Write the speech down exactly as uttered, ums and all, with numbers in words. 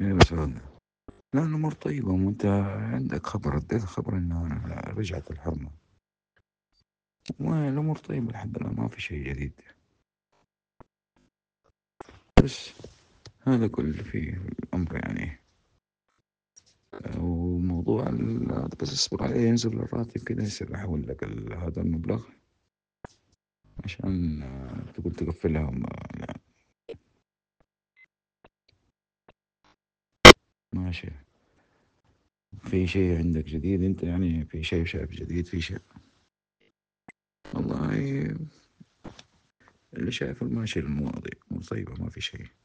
ايه بس هذا. لا الأمور طيبة، وأنت عندك خبر، اديت خبر إنها رجعت الحرمة، والأمور طيبة لحد الآن، ما في شيء جديد. بس هذا كل اللي فيه الأمر يعني. وموضوع ال- هذا بس اصبر عليه ينزل الراتب كده، يصير أحول لك ال- هذا المبلغ عشان آه، تقول تقفلها وما- لا. ماشي. في شيء عندك جديد أنت يعني؟ في شيء شايف جديد في شيء؟ والله اللي شايف الماشي المواضيع مو طيبة، ما في شيء.